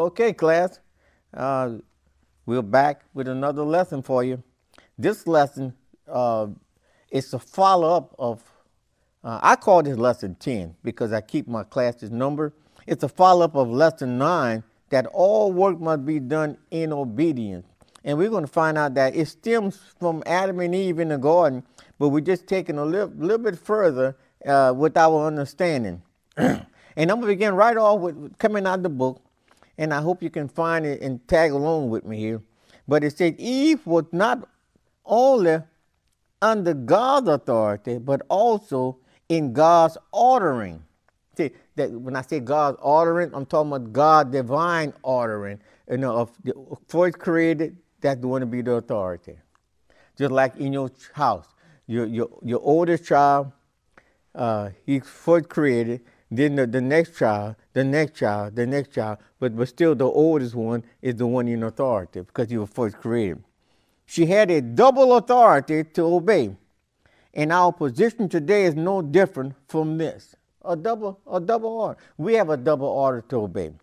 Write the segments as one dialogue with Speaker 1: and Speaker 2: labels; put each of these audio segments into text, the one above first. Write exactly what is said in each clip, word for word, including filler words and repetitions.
Speaker 1: Okay, class, uh, we're back with another lesson for you. This lesson uh, is a follow-up of, uh, I call this lesson ten because I keep my classes numbered. It's a follow-up of lesson nine, that all work must be done in obedience. And we're going to find out that it stems from Adam and Eve in the garden, but we're just taking a little, little bit further uh, with our understanding. And I'm going to begin right off with coming out of the book, and I hope you can find it and tag along with me here. But it said Eve was not only under God's authority, but also in God's ordering. See, that when I say God's ordering, I'm talking about God's divine ordering. You know, of the first created, that's the one to be the authority. Just like in your house, your your your oldest child, uh, he's first created. Then the, the next child, the next child, the next child, but, but still the oldest one is the one in authority because he was first created. She had a double authority to obey. And our position today is no different from this. A double, a double order. We have a double order to obey.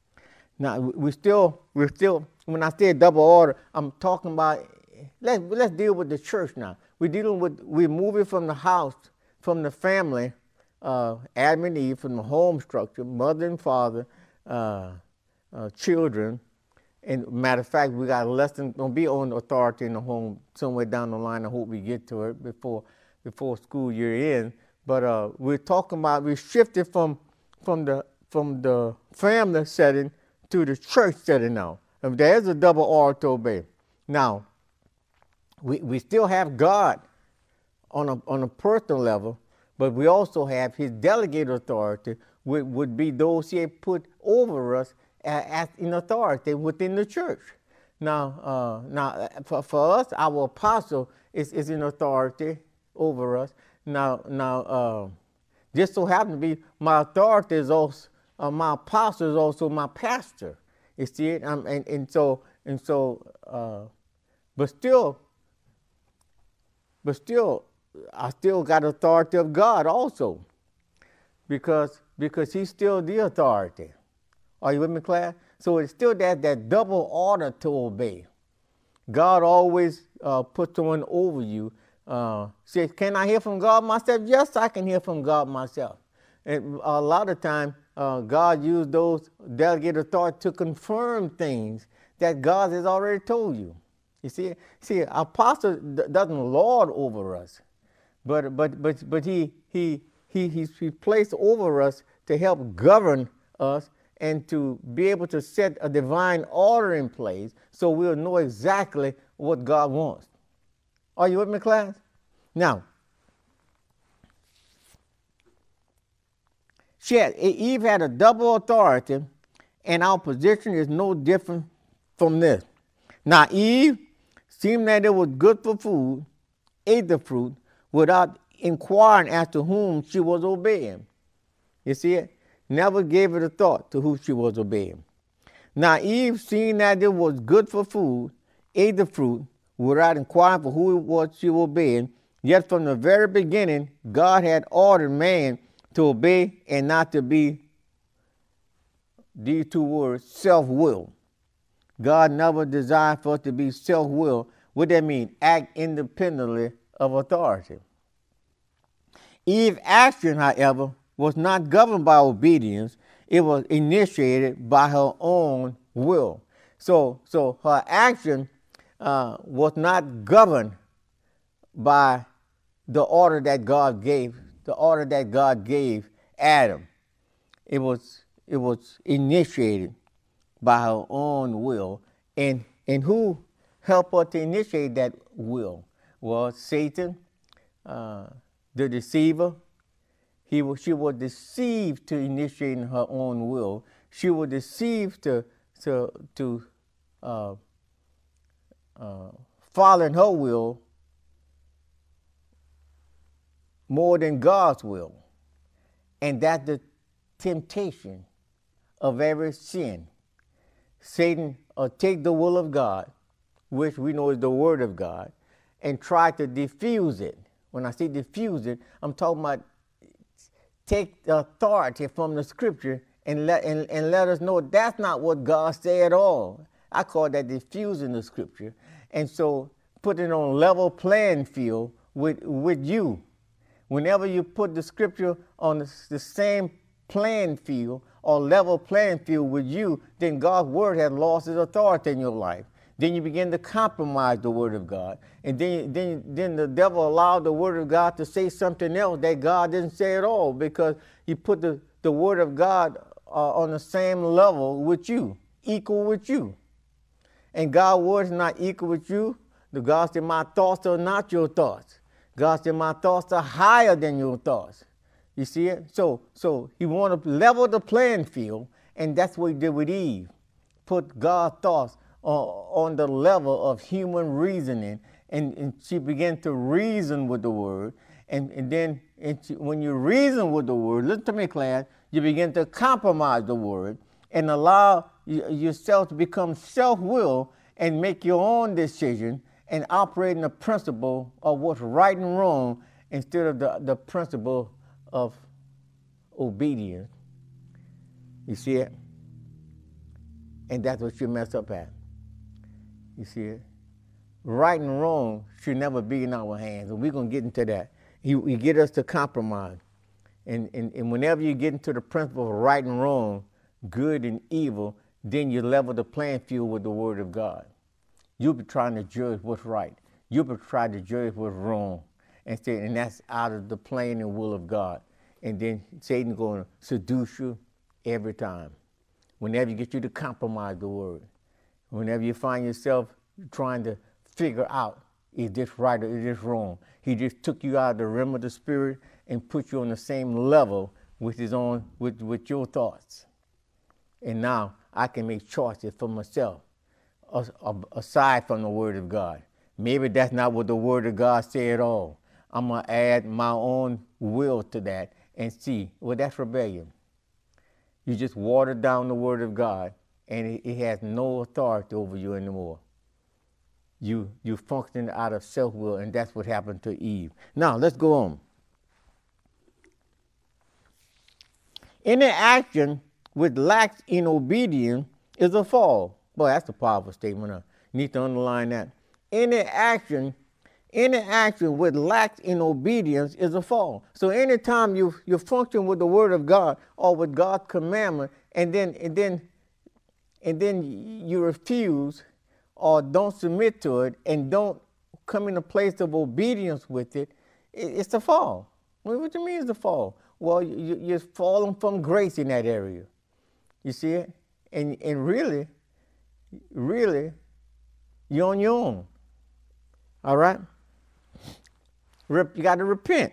Speaker 1: Now we still, we're still, when I say double order, I'm talking about, let's, let's deal with the church now. We're dealing with, we're moving from the house, from the family, Uh, Adam and Eve, from the home structure, mother and father, uh, uh, children. And matter of fact, we got a lesson gonna be on authority in the home somewhere down the line. I hope we get to it before before school year ends. But uh, we're talking about we shifted from from the from the family setting to the church setting now. And there's a double order to obey. Now, we we still have God on a on a personal level. But we also have his delegated authority, which would be those he had put over us as in authority within the church. Now, uh, now for, for us, our apostle is, is in authority over us. Now, now, uh, just so happens to be my authority is also uh, my apostle is also my pastor. You see it, um, and and so and so, uh, but still, but still. I still got authority of God also, because because he's still the authority. Are you with me, class? So it's still that, that double order to obey. God always uh, puts someone over you. Uh, says, can I hear from God myself? Yes, I can hear from God myself. And a lot of time, uh, God used those delegated authority to confirm things that God has already told you. You see, see, apostle doesn't lord over us. But but but but he he he he's he placed over us to help govern us and to be able to set a divine order in place so we'll know exactly what God wants. Are you with me, class? Now, she had, Eve had a double authority, and our position is no different from this. Now, Eve, seeing that it was good for food, ate the fruit without inquiring as to whom she was obeying. You see it? Never gave it a thought to who she was obeying. Now Eve, seeing that it was good for food, ate the fruit without inquiring for who it was she was obeying. Yet from the very beginning, God had ordered man to obey and not to be, these two words, self-willed. God never designed for us to be self-willed. What that mean? Act independently of authority. Eve's action, however, was not governed by obedience. It was initiated by her own will. So, so her action uh, was not governed by the order that God gave, the order that God gave Adam. It was, it was initiated by her own will. And, and who helped her to initiate that will? Well, Satan, uh, the deceiver. He was, she was deceived to initiating her own will. She was deceived to to to uh, uh, following her will more than God's will, and that's the temptation of every sin. Satan uh, take the will of God, which we know is the Word of God, and try to diffuse it. When I say diffuse it, I'm talking about take the authority from the Scripture and let, and, and let us know that's not what God said at all. I call that diffusing the scripture. And so put it on level playing field with, with you. Whenever you put the scripture on the, the same playing field or level playing field with you, then God's word has lost its authority in your life. Then you begin to compromise the word of God. And then, then, then the devil allowed the word of God to say something else that God didn't say at all, because you put the, the word of God uh, on the same level with you, equal with you. And God's word is not equal with you. The God said, my thoughts are not your thoughts. God said, my thoughts are higher than your thoughts. You see it? So, so he wanted to level the playing field, and that's what he did with Eve. Put God's thoughts on the level of human reasoning, and, and she began to reason with the word. And, and then and she, when you reason with the word, listen to me, class, you begin to compromise the word and allow y- yourself to become self-willed and make your own decision and operate in the principle of what's right and wrong instead of the, the principle of obedience. You see it? And that's what you mess up at. You see it? Right and wrong should never be in our hands. And we're going to get into that. He, he get us to compromise. And, and, and whenever you get into the principle of right and wrong, good and evil, then you level the playing field with the word of God. You'll be trying to judge what's right. You'll be trying to judge what's wrong. And, say, and that's out of the plan and will of God. And then Satan's going to seduce you every time. Whenever you get you to compromise the word. Whenever you find yourself trying to figure out, is this right or is this wrong? He just took you out of the realm of the spirit and put you on the same level with his own, with, with your thoughts. And now I can make choices for myself aside from the word of God. Maybe that's not what the word of God said at all. I'm going to add my own will to that and see, well, that's rebellion. You just watered down the word of God, and it, it has no authority over you anymore. You you function out of self-will, and that's what happened to Eve. Now, let's go on. Any action which lacks in obedience is a fall. Boy, that's a powerful statement. I need to underline that. Any action, any action which lacks in obedience is a fall. So anytime you you function with the word of God or with God's commandment, and then and then and then you refuse or don't submit to it and don't come in a place of obedience with it, it's a fall. What do you mean it's a fall? Well, you, you're falling from grace in that area. You see it? And, and really, really, you're on your own. All right? You got to repent.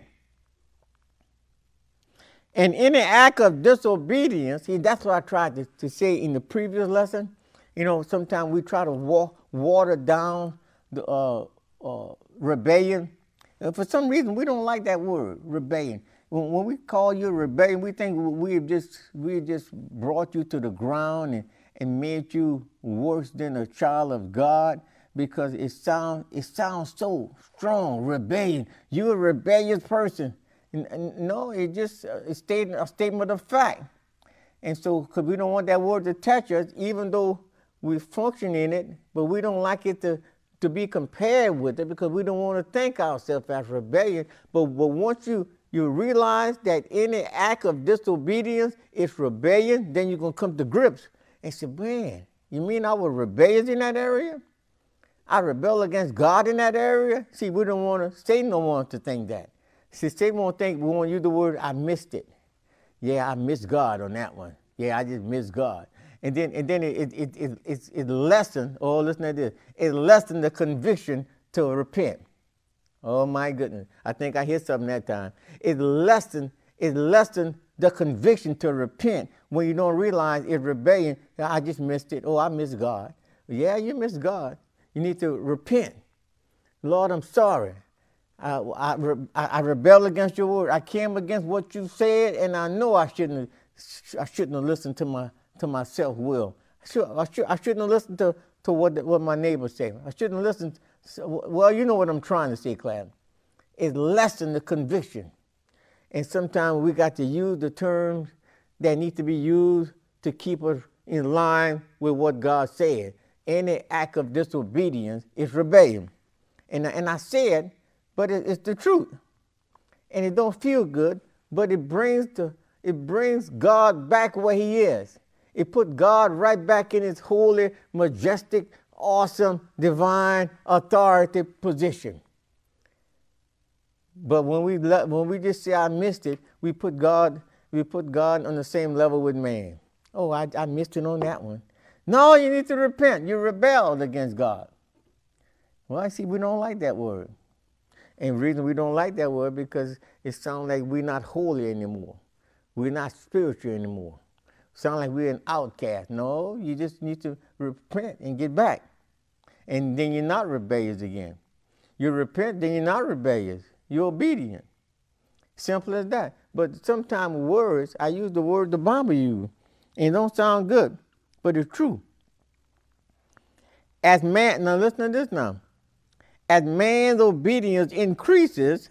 Speaker 1: And any act of disobedience, see, that's what I tried to, to say in the previous lesson. You know, sometimes we try to wa- water down the uh, uh, rebellion. And for some reason, we don't like that word, rebellion. When, when we call you rebellion, we think we have just we have just brought you to the ground and, and made you worse than a child of God, because it sounds it sounds so strong, rebellion. You're a rebellious person. And, and no, it just uh, a statement a statement of fact. And so, because we don't want that word to touch us, even though we function in it, but we don't like it to, to be compared with it, because we don't want to think ourselves as rebellion. But, but once you, you realize that any act of disobedience is rebellion, then you're going to come to grips and say, man, you mean I was rebellious in that area? I rebel against God in that area? See, we don't want to, Satan don't want to think that. See, Satan won't think, we want to use the word, I missed it. Yeah, I missed God on that one. Yeah, I just missed God. And then, and then it, it, it, it, it lessened, oh, listen to this, it lessened the conviction to repent. Oh, my goodness. I think I hit something that time. It lessened, it lessened the conviction to repent when you don't realize it's rebellion. I just missed it. Oh, I missed God. Yeah, you missed God. You need to repent. Lord, I'm sorry. I, I, I, I rebelled against your word. I came against what you said, and I know I shouldn't have, I shouldn't have listened to my to my self-will. I, should, I, should, I shouldn't have listened to, to what, the, what my neighbors say. I shouldn't have listened. To, well, you know what I'm trying to say, Claire. It's lessen the conviction. And sometimes we got to use the terms that need to be used to keep us in line with what God said. Any act of disobedience is rebellion. And, and I said, but it, it's the truth. And it don't feel good, but it brings the, it brings God back where he is. It put God right back in his holy, majestic, awesome, divine authority position. But when we let, when we just say I missed it, we put God we put God on the same level with man. Oh, I, I missed it on that one. No, you need to repent. You rebelled against God. Well, I see we don't like that word. And the reason we don't like that word because it sounds like we're not holy anymore. We're not spiritual anymore. Sound like we're an outcast. No, you just need to repent and get back. And then you're not rebellious again. You repent, then you're not rebellious. You're obedient. Simple as that. But sometimes words, I use the word the Bible used, and it don't sound good, but it's true. As man, now listen to this now. As man's obedience increases,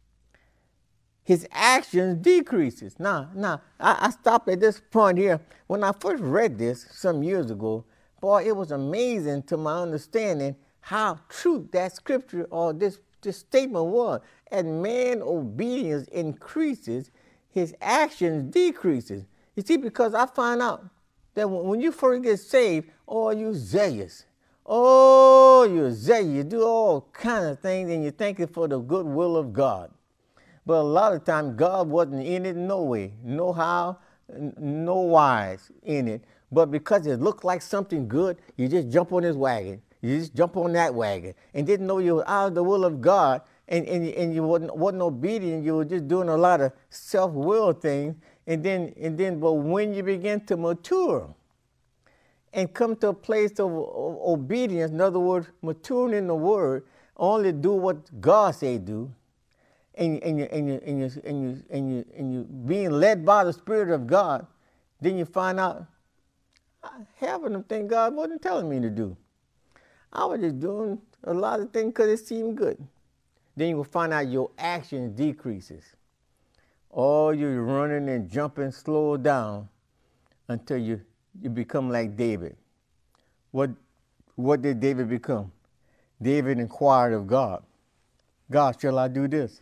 Speaker 1: his actions decreases. Now, now I, I stopped at this point here. When I first read this some years ago, boy, it was amazing to my understanding how true that scripture or this, this statement was. As man's obedience increases, his actions decreases. You see, because I find out that when you first get saved, oh, you zealous. Oh, you're zealous. You do all kinds of things and you're thinking for the good will of God. But a lot of times God wasn't in it no way, no how, no wise in it. But because it looked like something good, you just jump on this wagon. You just jump on that wagon and didn't know you were out of the will of God and, and, and you wasn't, wasn't obedient. You were just doing a lot of self-will things. And then, and then, but when you begin to mature and come to a place of, of obedience, in other words, maturing in the word, only do what God say do, and, and, you, and, you, and, you, and, you, and, you, and you being led by the Spirit of God, then you find out, half of them things God wasn't telling me to do. I was just doing a lot of things because it seemed good. Then you will find out your action decreases. Oh, you're running and jumping, slow down until you, you become like David. What, what did David become? David inquired of God. God, shall I do this?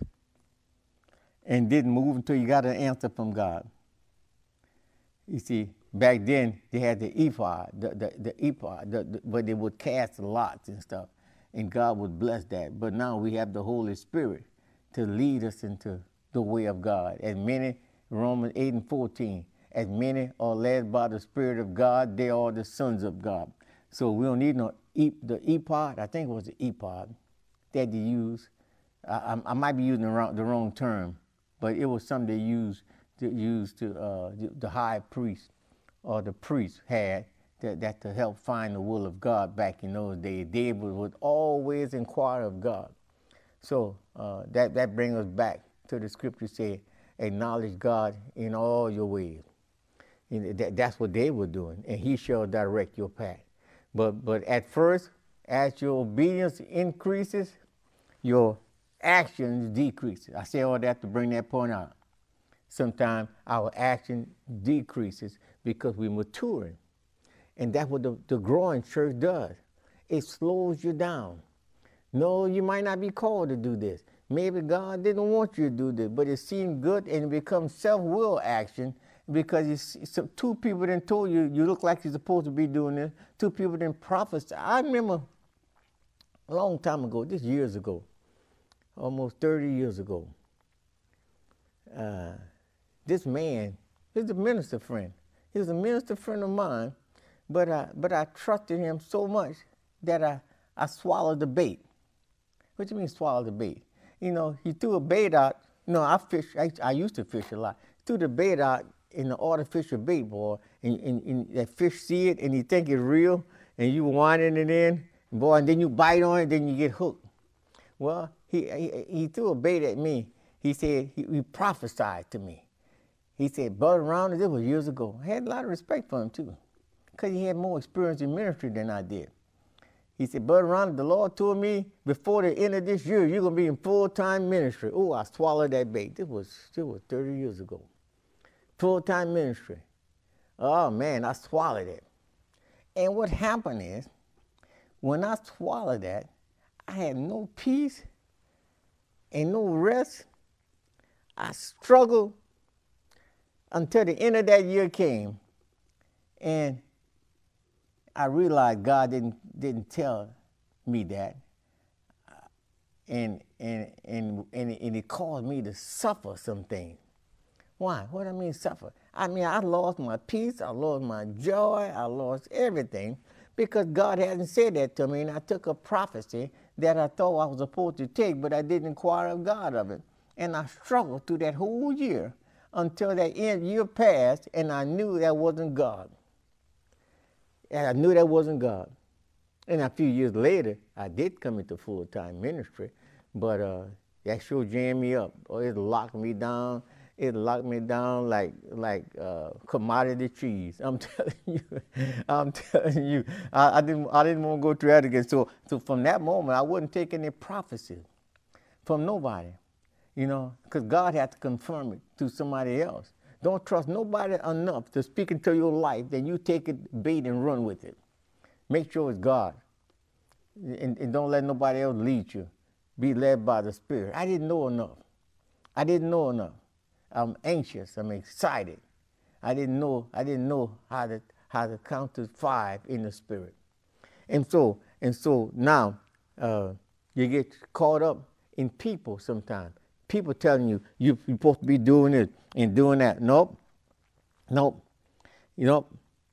Speaker 1: And didn't move until you got an answer from God. You see, back then they had the ephod, the, the, the ephod, the, the, where they would cast lots and stuff, and God would bless that. But now we have the Holy Spirit to lead us into the way of God. As many, Romans eight and fourteen, as many are led by the Spirit of God, they are the sons of God. So we don't need no e- the ephod, I think it was the ephod that they used. I, I, I might be using the wrong, the wrong term, but it was something they used to use to uh, the, the high priest or the priest had that, that to help find the will of God back in those days. David would always inquire of God. So uh, that, that brings us back to the scripture say, acknowledge God in all your ways. And that, that's what they were doing, and he shall direct your path. But, but at first, as your obedience increases, your actions decrease. I say all that to bring that point out. Sometimes our action decreases because we're maturing. And that's what the, the growing church does. It slows you down. No, you might not be called to do this. Maybe God didn't want you to do this, but it seemed good and it becomes self-will action because you see, so two people done told you, you look like you're supposed to be doing this. Two people done prophesied. I remember a long time ago, this years ago, almost thirty years ago, uh, this man, he's a minister friend. He was a minister friend of mine, but I, but I trusted him so much that I, I swallowed the bait. What do you mean swallow the bait? You know, he threw a bait out. No, I fish, I, I used to fish a lot. Threw the bait out in the artificial bait, boy, and, and, and that fish see it and you think it's real, and you winding it in, boy, and then you bite on it, then you get hooked. Well, he, he, he threw a bait at me. He said, he, he prophesied to me. He said, Brother Rounders, this was years ago. I had a lot of respect for him, too, because he had more experience in ministry than I did. He said, Brother Rounders, the Lord told me before the end of this year, you're going to be in full-time ministry. Oh, I swallowed that bait. This was, this was thirty years ago. full-time ministry. Oh man, I swallowed it. And what happened is, when I swallowed that, I had no peace and no rest. I struggled until the end of that year came, and I realized God didn't didn't tell me that, and and and and, and it caused me to suffer some things. Why? What do I mean suffer? I mean I lost my peace, I lost my joy, I lost everything because God hadn't said that to me, and I took a prophecy that I thought I was supposed to take, but I didn't inquire of God of it, and I struggled through that whole year until that end year passed, and I knew that wasn't God. And I knew that wasn't God. And a few years later, I did come into full-time ministry, but uh, that sure jammed me up. Or it locked me down. It locked me down like like uh, commodity cheese. I'm telling you, I'm telling you, I, I didn't I didn't want to go through that again. So so from that moment, I wouldn't take any prophecy from nobody, you know, because God had to confirm it to somebody else. Don't trust nobody enough to speak into your life, then you take it, bait, and run with it. Make sure it's God. And, and don't let nobody else lead you. Be led by the Spirit. I didn't know enough. I didn't know enough. I'm anxious. I'm excited. I didn't know, I didn't know how to how to count to five in the Spirit. And so, and so now uh, you get caught up in people sometimes. People telling you you're supposed to be doing this and doing that. Nope. Nope. You know,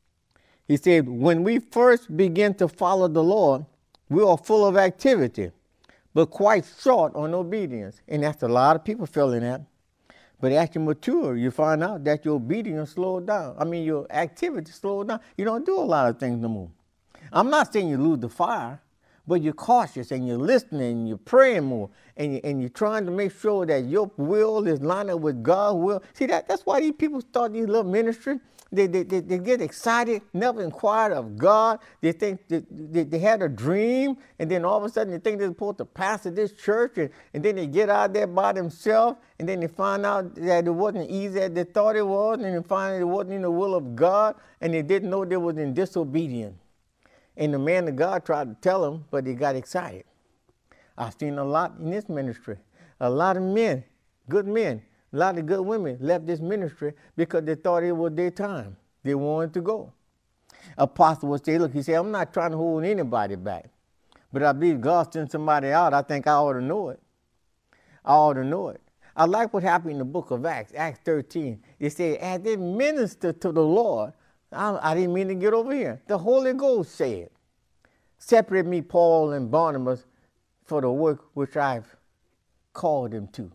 Speaker 1: he said, when we first begin to follow the Lord, we are full of activity, but quite short on obedience. And that's a lot of people feeling that. But as you mature, you find out that your obedience slowed down. I mean, your activity slowed down. You don't do a lot of things no more. I'm not saying you lose the fire, but you're cautious and you're listening and you're praying more and, you, and you're trying to make sure that your will is lined up with God's will. See, that, that's why these people start these little ministries. They, they, they, they get excited, never inquired of God. They think that they, they had a dream, and then all of a sudden they think they're supposed to pastor this church, and, and then they get out there by themselves, and then they find out that it wasn't easy as they thought it was, and they find out it wasn't in the will of God, and they didn't know they was in disobedience. And the man of God tried to tell them, but he got excited. I've seen a lot in this ministry. A lot of men, good men, a lot of good women left this ministry because they thought it was their time. They wanted to go. Apostle would say, look, he said, I'm not trying to hold anybody back, but I believe God sent somebody out. I think I ought to know it. I ought to know it. I like what happened in the book of Acts, Acts thirteen. It said, as they ministered to the Lord, I, I didn't mean to get over here. The Holy Ghost said, separate me, Paul and Barnabas, for the work which I've called them to.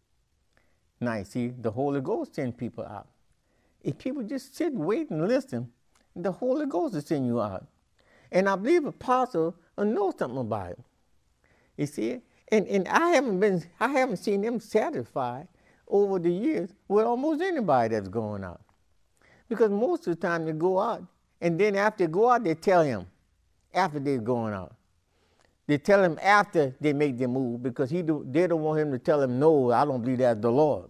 Speaker 1: Now, you see, the Holy Ghost sends people out. If people just sit, wait, and listen, the Holy Ghost will send you out. And I believe Apostle will know something about it. You see it? And, and I haven't been, I haven't seen them satisfied over the years with almost anybody that's going out. Because most of the time they go out, and then after they go out, they tell him, after they're going out. They tell him after they make their move, because he do, they don't want him to tell him, no, I don't believe that's the Lord.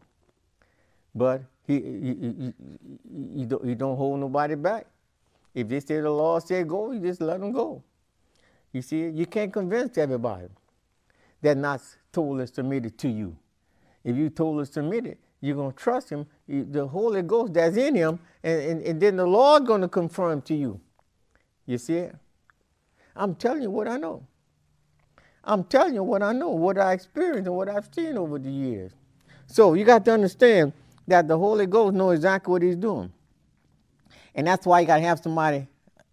Speaker 1: But he, he, he, he, he, don't, he don't hold nobody back. If they say the Lord said go, you just let them go. You see, you can't convince everybody that not totally submitted to you. If you totally submitted, you're going to trust him, the Holy Ghost that's in him, and, and, and then the Lord going to confirm to you. You see it? I'm telling you what I know. I'm telling you what I know, what I experienced and what I've seen over the years. So you got to understand that the Holy Ghost knows exactly what he's doing. And that's why you got to have somebody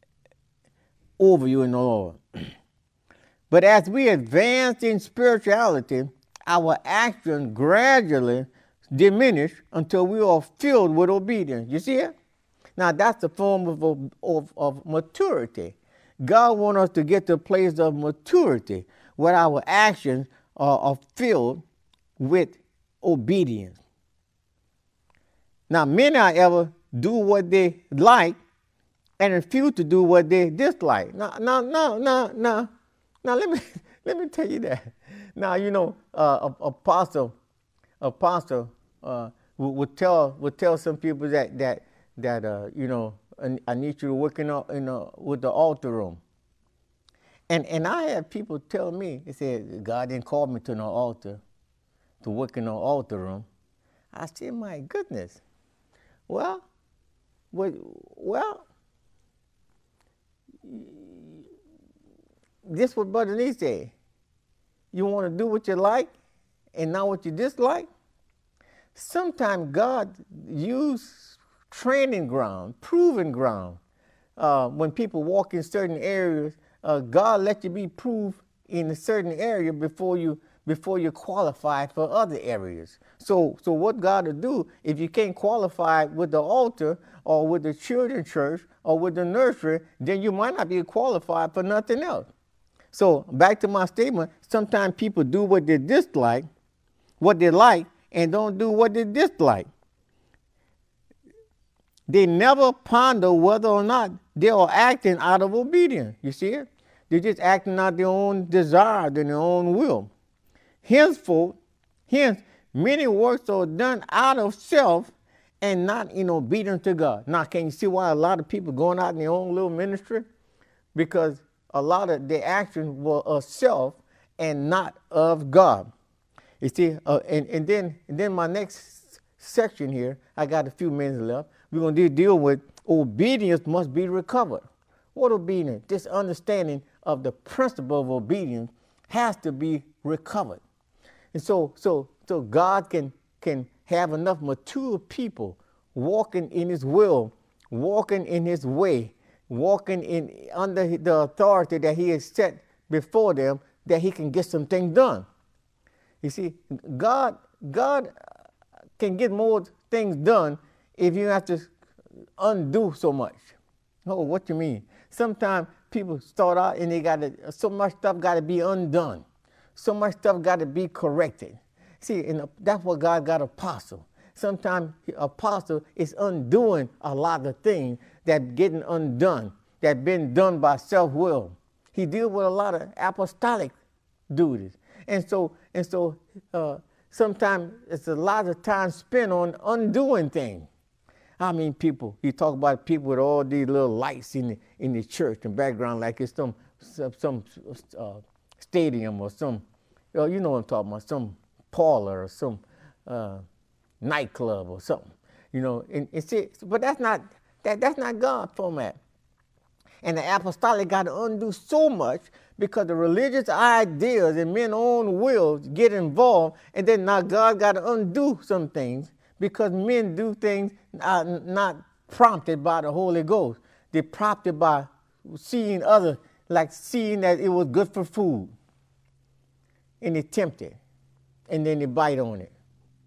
Speaker 1: over you in the Lord. But as we advance in spirituality, our actions gradually diminish until we are filled with obedience. You see it? Now that's the form of, of, of maturity. God wants us to get to a place of maturity where our actions are, are filled with obedience. Now, many ever do what they like and refuse to do what they dislike. Now, now, now, now, now, now let me let me tell you that. Now, you know, uh, Apostle, Apostle uh, would, would tell would tell some people that that that uh, you know, I, I need you to work in a, in a, with the altar room. And and I had people tell me, they said, God didn't call me to no altar, to work in no altar room. I said, my goodness. Well, well, well this what Brother Nee said. You want to do what you like and not what you dislike? Sometimes God use training ground, proving ground. Uh, when people walk in certain areas, uh, God let you be proved in a certain area before you before you qualify for other areas. So, so what God will do, if you can't qualify with the altar or with the children's church or with the nursery, then you might not be qualified for nothing else. So back to my statement, sometimes people do what they dislike, what they like, and don't do what they dislike. They never ponder whether or not they are acting out of obedience. You see it? They're just acting out their own desire and their own will. Henceforth, hence, many works are done out of self and not in obedience to God. Now, can you see why a lot of people going out in their own little ministry? Because a lot of their actions were of self and not of God. You see, uh, and, and then and then my next section here, I got a few minutes left. We're going to deal with obedience must be recovered. What obedience? This understanding of the principle of obedience has to be recovered. And so, so, so God can can have enough mature people walking in His will, walking in His way, walking in under the authority that He has set before them, that He can get some things done. You see, God, God can get more things done if you have to undo so much. Oh, what you mean? Sometimes people start out and they got to, so much stuff got to be undone. So much stuff got to be corrected. See, and that's what God got apostle. Sometimes apostle is undoing a lot of things that getting undone, that been done by self-will. He deals with a lot of apostolic duties. And so, and so uh, sometimes it's a lot of time spent on undoing things. I mean, people, you talk about people with all these little lights in the, in the church and background, like it's some, some, some uh, stadium or some, you know, you know what I'm talking about, some parlor or some uh, nightclub or something, you know. And, and see, but that's not, that, that's not God's format. And the apostolic got to undo so much because the religious ideas and men's own wills get involved, and then now God got to undo some things because men do things uh, not prompted by the Holy Ghost. They're prompted by seeing others, like seeing that it was good for food. And they tempt it, and then they bite on it.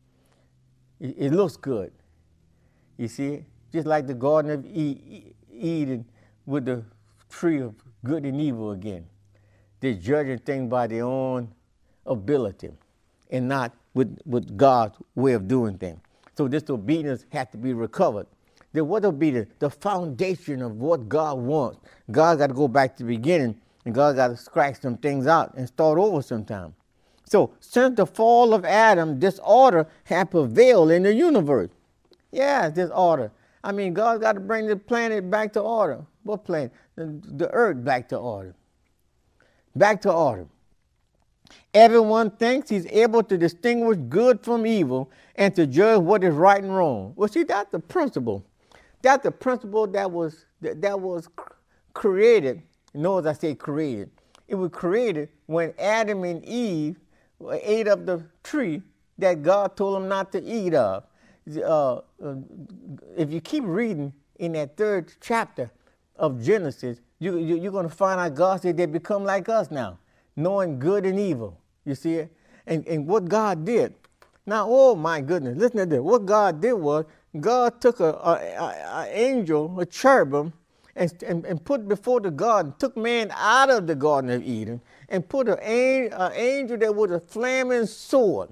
Speaker 1: It, it looks good. You see, just like the Garden of Eden with the tree of good and evil again. They're judging things by their own ability and not with, with God's way of doing things. So this obedience has to be recovered. Then what obedience? The foundation of what God wants. God got to go back to the beginning, and God got to scratch some things out and start over sometime. So since the fall of Adam, disorder had prevailed in the universe. Yeah, disorder. I mean, God got to bring the planet back to order. What planet? The, the earth back to order. Back to order. Everyone thinks he's able to distinguish good from evil and to judge what is right and wrong. Well, see, that's the principle. That's the principle that was that, that was created. Notice I say created. It was created when Adam and Eve ate of the tree that God told them not to eat of. Uh, if you keep reading in that third chapter of Genesis, you, you, you're going to find out God said they become like us now, knowing good and evil. You see it? And, and what God did. Now, oh my goodness, listen to this. What God did was God took a, a, a, a angel, a cherubim, and, and, and put before the garden, took man out of the Garden of Eden, and put an angel that was a flaming sword.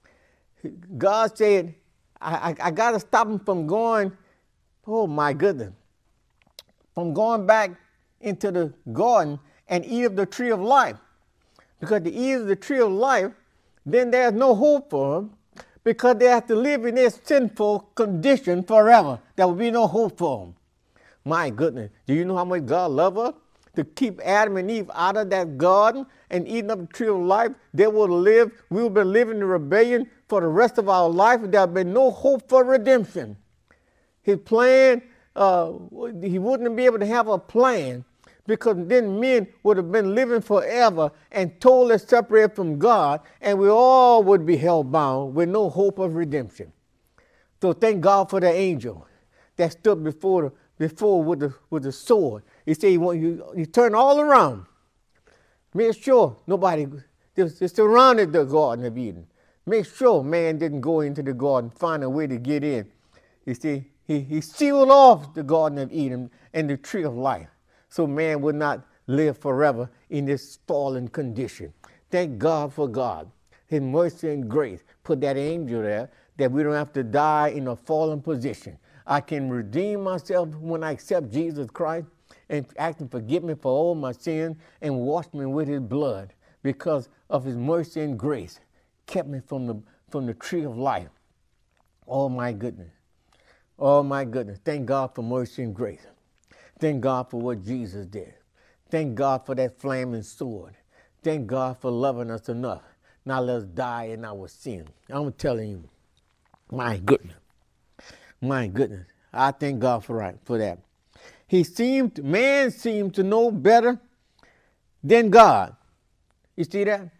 Speaker 1: God said, I, I, I got to stop him from going, oh my goodness, from going back into the garden and eat of the tree of life. Because to eat of the tree of life, then there's no hope for him. because they have to live in this sinful condition forever. There will be no hope for them. My goodness, do you know how much God loves us? To keep Adam and Eve out of that garden and eating up the tree of life, they will live, we will be living in rebellion for the rest of our life. There will be no hope for redemption. His plan, uh, he wouldn't be able to have a plan, because then men would have been living forever and totally separated from God, and we all would be held bound with no hope of redemption. So thank God for the angel that stood before before with the with the sword. He said, you, you, you turn all around. Make sure nobody, they, they surrounded the Garden of Eden. Make sure man didn't go into the garden, find a way to get in. You see, he, he sealed off the Garden of Eden and the tree of life, so man would not live forever in this fallen condition. Thank God for God. His mercy and grace put that angel there, that we don't have to die in a fallen position. I can redeem myself when I accept Jesus Christ and ask him to forgive me for all my sins and wash me with his blood, because of his mercy and grace kept me from the, from the tree of life. Oh my goodness. Oh my goodness. Thank God for mercy and grace. Thank God for what Jesus did. Thank God for that flaming sword. Thank God for loving us enough. Now let's die in our sin. I'm telling you, my goodness. My goodness. I thank God for, right, for that. He seemed, man seemed to know better than God. You see that?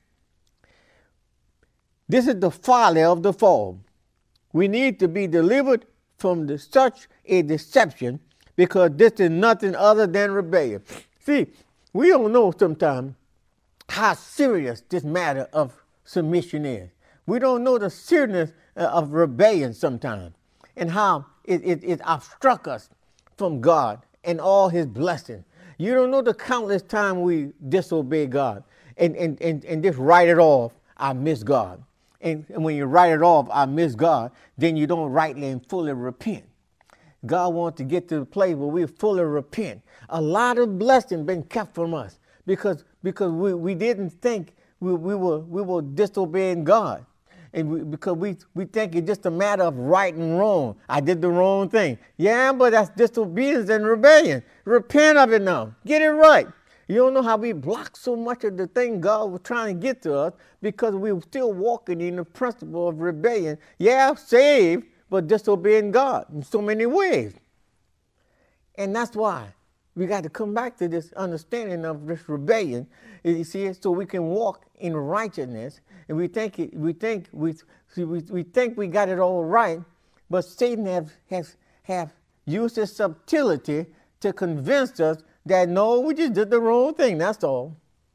Speaker 1: This is the folly of the fall. We need to be delivered from the, such a deception, because this is nothing other than rebellion. See, we don't know sometimes how serious this matter of submission is. We don't know the seriousness of rebellion sometimes, and how it, it, it obstructs us from God and all his blessings. You don't know the countless times we disobey God and, and, and, and just write it off, I miss God. And, and when you write it off, I miss God, then you don't rightly and fully repent. God wants to get to the place where we fully repent. A lot of blessing been kept from us because, because we, we didn't think we, we, were, we were disobeying God. And we, because we, we think it's just a matter of right and wrong. I did the wrong thing. Yeah, but that's disobedience and rebellion. Repent of it now. Get it right. You don't know how we block so much of the thing God was trying to get to us, because we're still walking in the principle of rebellion. Yeah, saved, but disobeying God in so many ways. And that's why we got to come back to this understanding of this rebellion. You see, so we can walk in righteousness. And we think it, we think we, we we think we got it all right, but Satan have has have used his subtlety to convince us that no, we just did the wrong thing. That's all.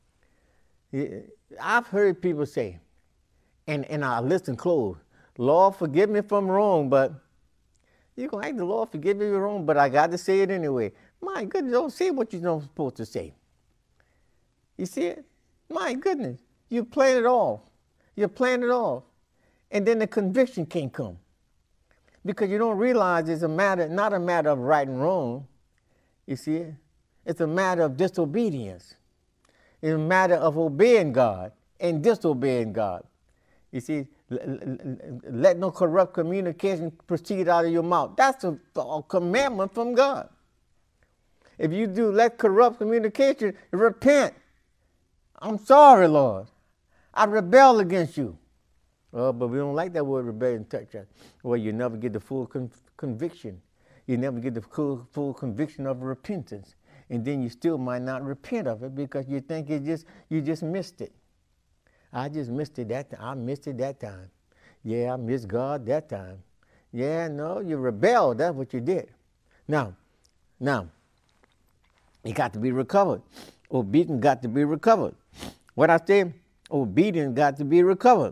Speaker 1: I've heard people say, and and I listen close. Lord, forgive me if I'm wrong, but you're gonna ask the Lord forgive me if you're wrong, but I got to say it anyway. My goodness, don't say what you're not supposed to say. You see it? My goodness, you're playing it off. You're playing it off. And then the conviction can't come. Because you don't realize it's a matter, not a matter of right and wrong. You see it? It's a matter of disobedience. It's a matter of obeying God and disobeying God. You see, let no corrupt communication proceed out of your mouth. That's a, a commandment from God. If you do let corrupt communication, repent. I'm sorry, Lord. I rebel against you. Well, but we don't like that word rebellion, church. Well, you never get the full con- conviction. You never get the full, full conviction of repentance. And then you still might not repent of it because you think it just you just missed it. I just missed it that time. I missed it that time. Yeah, I missed God that time. Yeah, no, you rebelled. That's what you did. Now, now, it got to be recovered. Obedience got to be recovered. What I say? Obedience got to be recovered.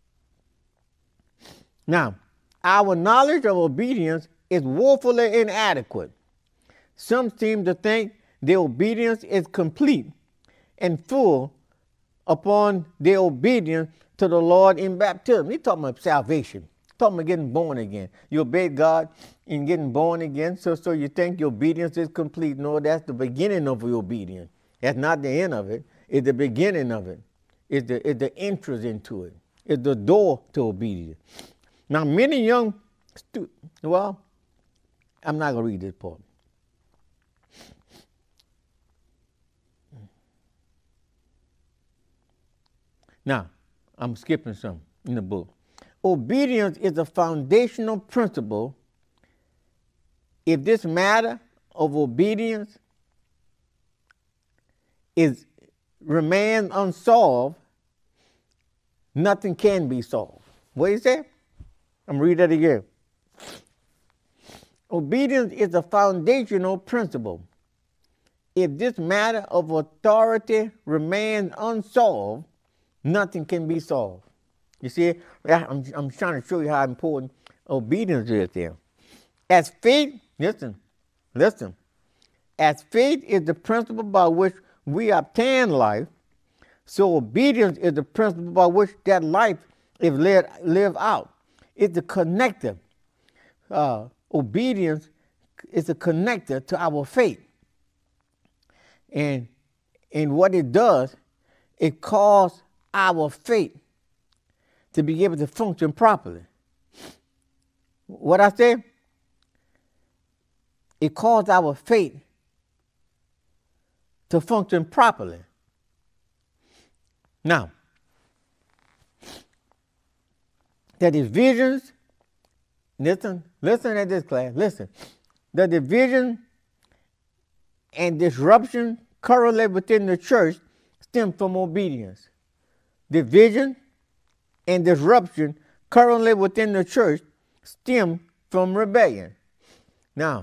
Speaker 1: Now, our knowledge of obedience is woefully inadequate. Some seem to think their obedience is complete and full upon their obedience to the Lord in baptism. He's talking about salvation. He's talking about getting born again. You obeyed God in getting born again, so, so you think your obedience is complete. No, that's the beginning of your obedience. That's not the end of it. It's the beginning of it. It's the, it's the entrance into it. It's the door to obedience. Now, many young stu- well, I'm not going to read this part. Now, I'm skipping some in the book. Obedience is a foundational principle. If this matter of obedience is remains unsolved, nothing can be solved. What do you say? I'm reading that again. Obedience is a foundational principle. If this matter of authority remains unsolved, nothing can be solved. You see, I'm, I'm trying to show you how important obedience is there. As faith, listen, listen. As faith is the principle by which we obtain life, so obedience is the principle by which that life is lived, lived out. It's the connector. Uh, obedience is a connector to our faith. And, and what it does, it causes our faith to be able to function properly. What I say? It causes our faith to function properly. Now, the divisions, listen, listen at this class, listen. The division and disruption currently within the church stem from obedience. Division and disruption currently within the church stem from rebellion. Now,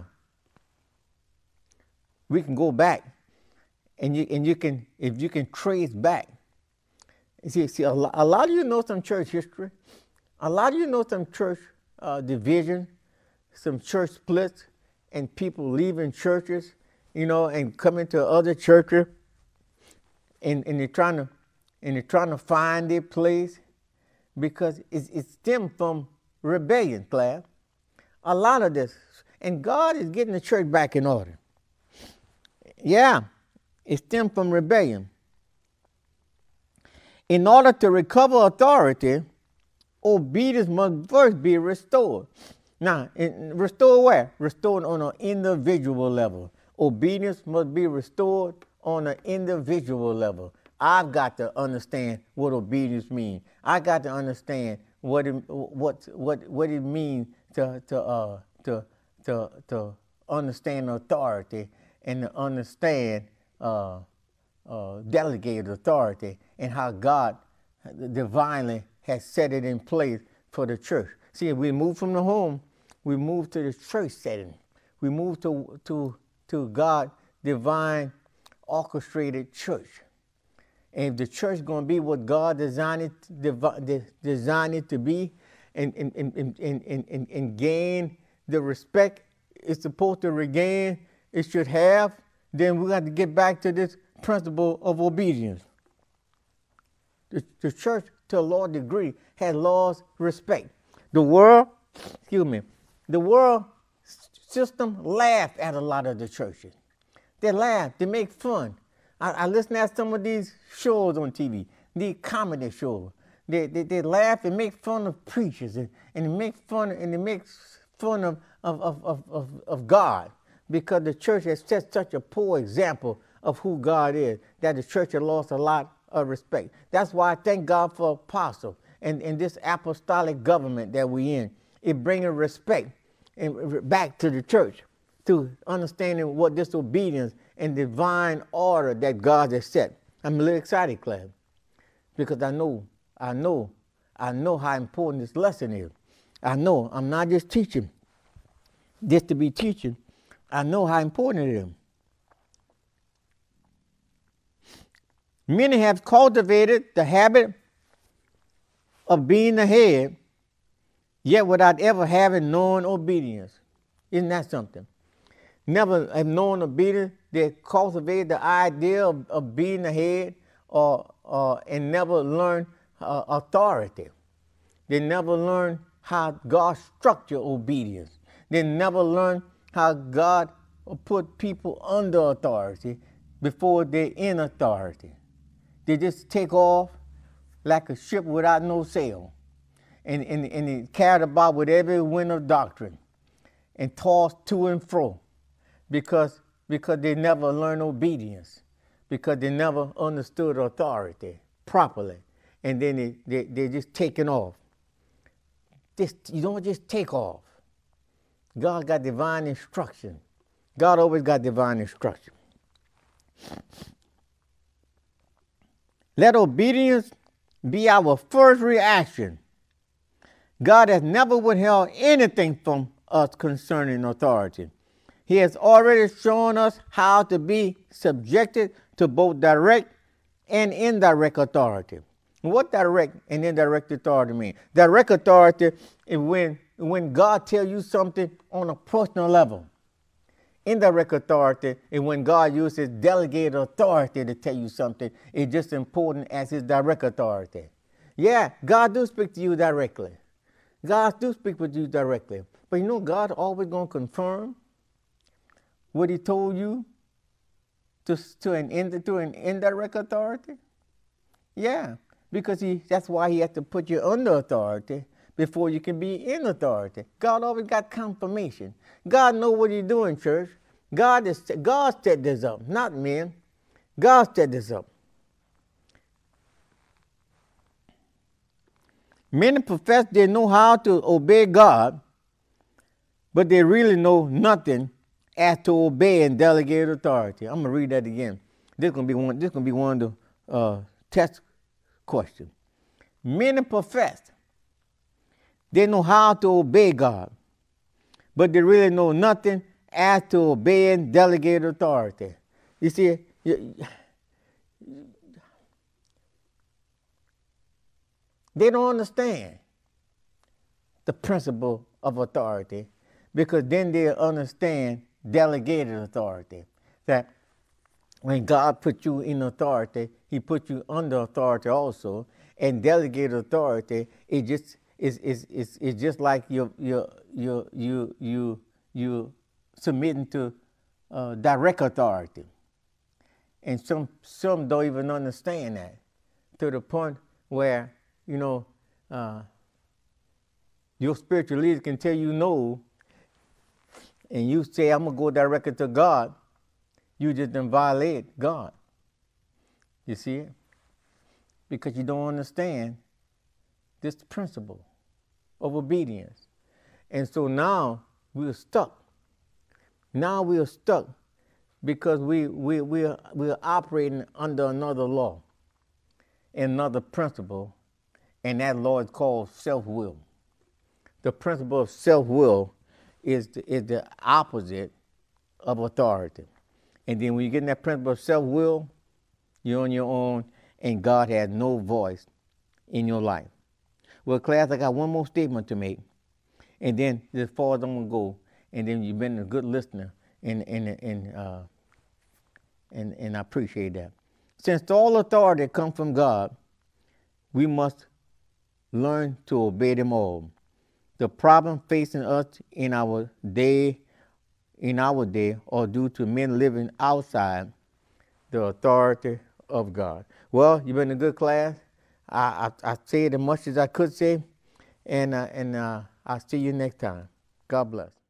Speaker 1: we can go back, and you and you can, if you can trace back. See, see, a lot, a lot of you know some church history. A lot of you know some church uh, division, some church splits, and people leaving churches, you know, and coming to other churches, and, and they're trying to, and they're trying to find their place, because it's, it stems from rebellion, class. A lot of this, and God is getting the church back in order. Yeah, it stems from rebellion. In order to recover authority, obedience must first be restored. Now, in, restored where? Restored on an individual level. Obedience must be restored on an individual level. I've got to understand what obedience means. I got to understand what it, what what what it means to to uh to to to understand authority and to understand uh, uh, delegated authority, and how God divinely has set it in place for the church. See, we move from the home, we move to the church setting. We move to to to God divine orchestrated church. And if the church is going to be what God designed it, designed it to be, and, and, and, and, and, and, and gain the respect it's supposed to regain, it should have, then we got to get back to this principle of obedience. The, the church, to a large degree, has lost respect. The world, excuse me, the world system laughed at a lot of the churches. They laugh, they make fun. I, I listen to some of these shows on T V, these comedy shows. They, they, they laugh and make fun of preachers, and, and they make fun and they make fun of, of, of, of, of God, because the church has set such a poor example of who God is that the church has lost a lot of respect. That's why I thank God for apostles and, and this apostolic government that we're in. It brings respect and back to the church, to understanding what disobedience and divine order that God has set. I'm a little excited, class, because I know, I know, I know how important this lesson is. I know I'm not just teaching just to be teaching. I know how important it is. Many have cultivated the habit of being the head, yet without ever having known obedience. Isn't that something? Never have known obedience. They cultivate the idea of, of being the head, or, or and never learn uh, authority. They never learn how God structured obedience. They never learn how God put people under authority before they're in authority. They just take off like a ship without no sail. and, and, and they carried about with every wind of doctrine and tossed to and fro because, because they never learned obedience, because they never understood authority properly. And then they, they, they're just taking off. Just, you don't just take off. God got divine instruction. God always got divine instruction. Let obedience be our first reaction. God has never withheld anything from us concerning authority. He has already shown us how to be subjected to both direct and indirect authority. What direct and indirect authority mean? Direct authority is when, when God tells you something on a personal level. Indirect authority is when God uses delegated authority to tell you something. It's just important as his direct authority. Yeah, God do speak to you directly. God do speak with you directly. But you know God always going to confirm what he told you to, to, an, to an indirect authority? Yeah, because he, that's why he has to put you under authority before you can be in authority. God always got confirmation. God know what he's doing, church. God is God set this up, not men. God set this up. Many profess they know how to obey God, but they really know nothing as to obey and delegate authority. I'm gonna read that again. This is gonna be one. This is gonna be one of the uh, test questions. Many profess they know how to obey God, but they really know nothing as to obey and delegate authority. You see, you, they don't understand the principle of authority, because then they understand delegated authority. That when God put you in authority, he put you under authority also. And delegated authority, it just is is is is just like you you you you you you submitting to uh, direct authority. And some some don't even understand that, to the point where, you know, uh, your spiritual leader can tell you no, and you say, I'm going to go directly to God. You just done violate God. You see it? Because you don't understand this principle of obedience. And so now we're stuck. Now we are stuck because we, we, we, are, we are operating under another law, another principle, and that law is called self-will. The principle of self-will is the, is the opposite of authority. And then when you get in that principle of self-will, you're on your own, and God has no voice in your life. Well, class, I got one more statement to make, and then as far as I'm going to go, and then you've been a good listener, and, and, and, uh, and, and I appreciate that. Since all authority comes from God, we must learn to obey them all. The problem facing us in our day, in our day, are due to men living outside the authority of God. Well, you've been a good class. I, I, I said as much as I could say, and, uh, and uh, I'll see you next time. God bless.